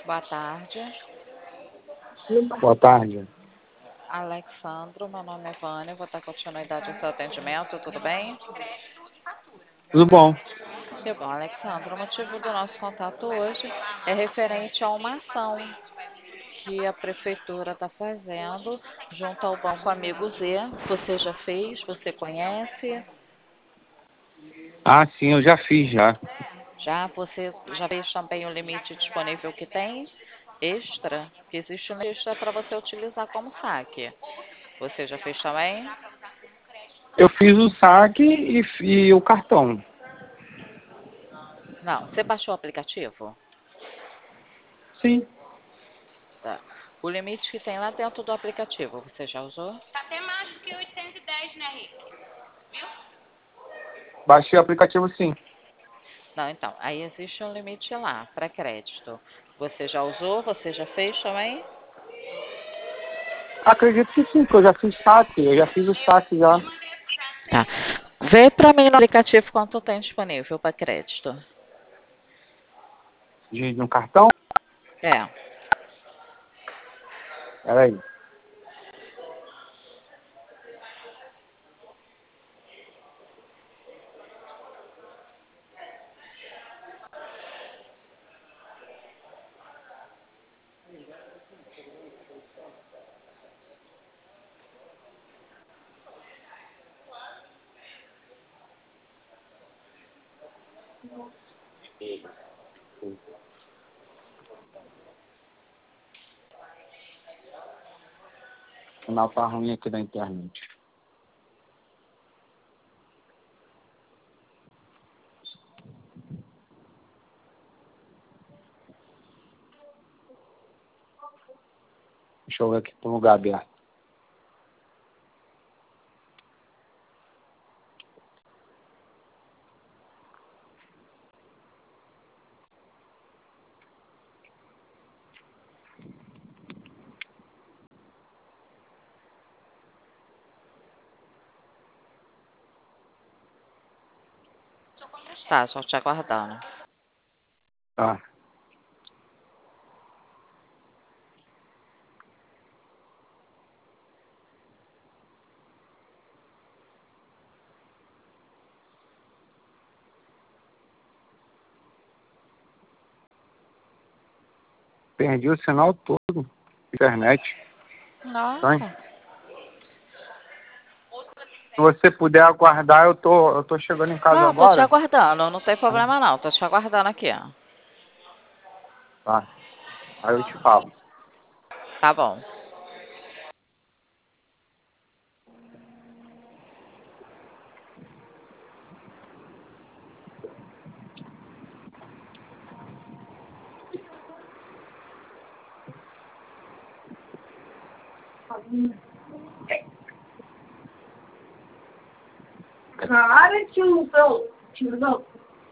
Boa tarde. Boa tarde. Alexandro, meu nome é Vânia, vou dar continuidade ao seu atendimento, tudo bem? Tudo bom? Que bom, Alexandro. O motivo do nosso contato hoje é referente a uma ação que a prefeitura está fazendo junto ao Banco Amigo Z. Você já fez? Você conhece? Ah, sim, eu já fiz já. Já? Você já fez também o limite disponível que tem? Extra? Que existe um extra para você utilizar como saque. Você já fez também? Eu fiz o saque e o cartão. Não. Você baixou o aplicativo? Sim, Tá. O limite que tem lá dentro do aplicativo, você já usou? baixei o aplicativo sim. Não, então, aí existe um limite lá para crédito. Você já usou? Você já fez também? Acredito que sim, que eu já fiz saque. Eu já fiz o saque já. Tá. Vê para mim no aplicativo quanto tem disponível para crédito. De um cartão? É. Peraí. O canal tá ruim aqui da internet. Deixa eu ver aqui pro lugar aberto. Tá, só te aguardando. Tá. Perdi o sinal todo. Internet. Tá? Nossa. Se você puder aguardar, eu tô chegando em casa Não, tô te agora. aguardando, não tem problema não. Tô te aguardando aqui, ó. Tá. Aí eu te falo. Tá bom. Cara, tiozão, tiozão.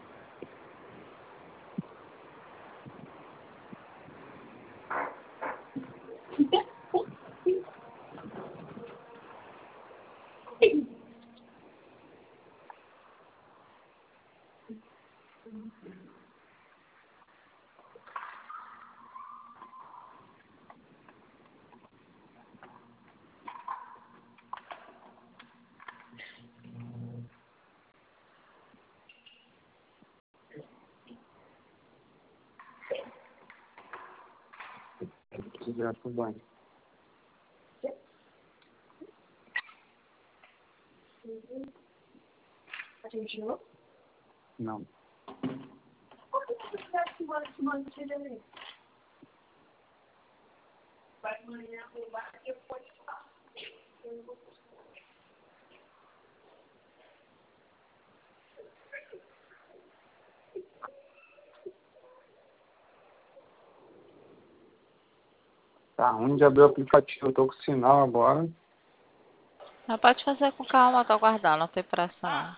Já pro banho. Atingiu? Não. Por que você quer que você mantenha ali? Vai amanhã arrumar e depois faço. Tá ruim de abrir o aplicativo. Eu tô com sinal agora. Mas pode fazer com calma, tô aguardando, não tem pressa não.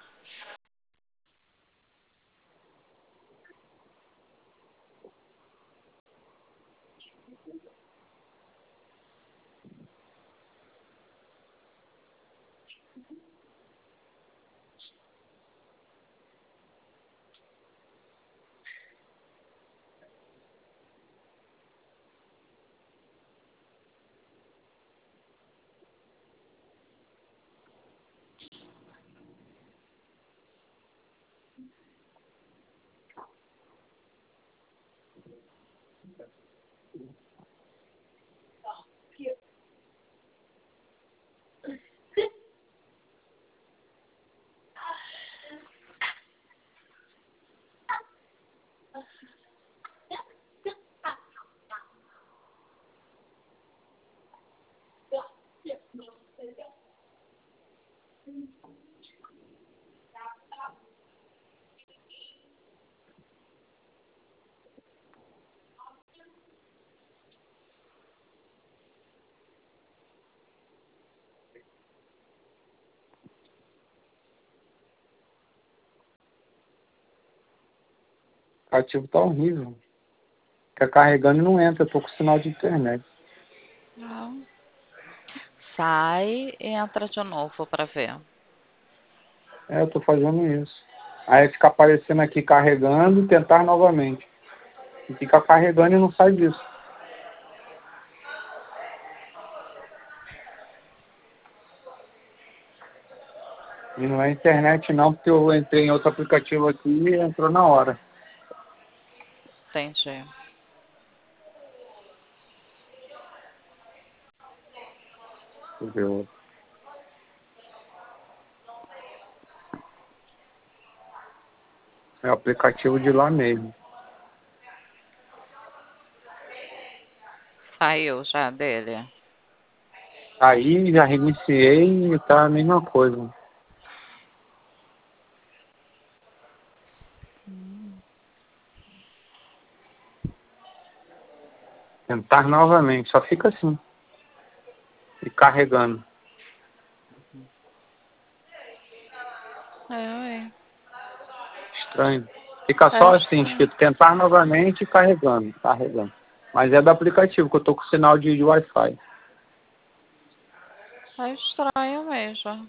aplicativo tá horrível. Fica carregando e não entra, eu tô com sinal de internet. Não. Sai e entra de novo para ver. Eu tô fazendo isso. Aí fica aparecendo aqui carregando, tentar novamente. E fica carregando e não sai disso. E não é internet não, porque eu entrei em outro aplicativo aqui e entrou na hora. Entendi. Deixa eu ver outro. É o aplicativo de lá mesmo. Saiu já dele. Aí já reiniciei e tá a mesma coisa. Tentar novamente, só fica assim. E carregando. É. Estranho. Fica É só assim, estranho. escrito tentar novamente e carregando, carregando. Mas é do aplicativo, que eu tô com sinal de Wi-Fi. É estranho mesmo.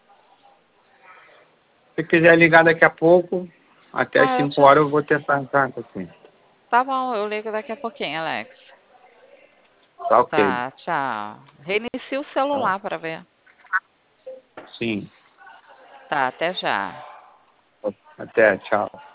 Se quiser ligar daqui a pouco, até as Ah, 5 horas eu vou tentar entrar aqui. Tá bom, eu ligo daqui a pouquinho, Alex. Tá ok. Tá, tchau. Reinicia o celular para ver. Sim. Tá, até já. Até, tchau.